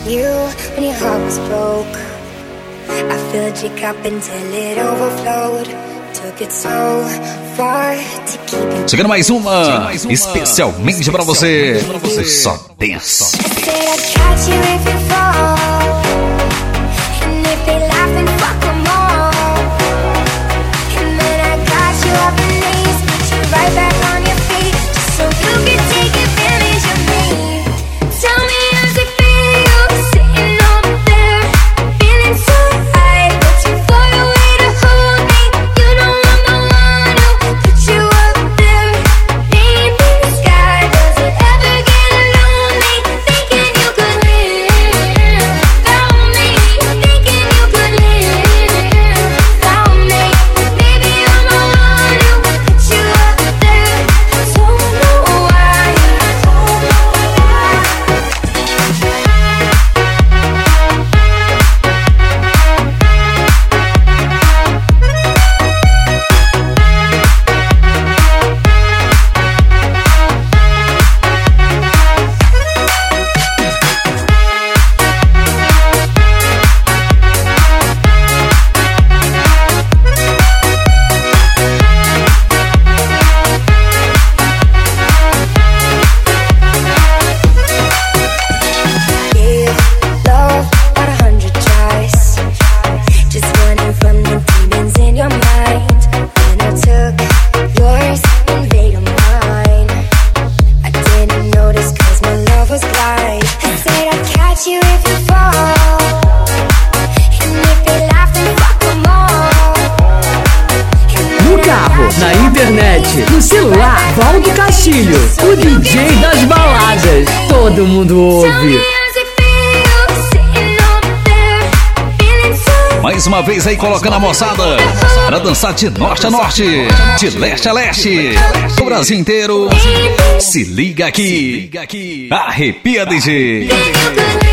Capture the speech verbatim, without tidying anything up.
you when your heart was broke. I filled your cup until it overflowed. Took it so far to keep it. Chegando mais uma, especialmente pra você. Só dance. I said I'd catch you if you fall. And if they laugh and fuck them all. And then I got you off your knees, put you right back on your feet, just so you can take advantage of me. Tell me how's it feel, sitting over there, feeling so high, but too far away to hold me. You know I'm the one who put you up there, name in the sky. Does it ever get lonely, thinking you could live without me, thinking you could live without me. Maybe I'm the one who put you up there, don't know why, don't know why. Give love about a hundred tries, just running from the demons in your mind. When I took yours and made them mine, I didn't notice cause my love was blind. I said I'd catch you if you fall, and if they laugh and fuck them all. No carro, na internet, no celular, Valdo Castilho, o D J das baladas. Todo mundo ouve. Mais uma vez aí colocando a moçada pra dançar de norte a norte, de leste a leste, o Brasil inteiro. Se liga aqui, arrepia D J.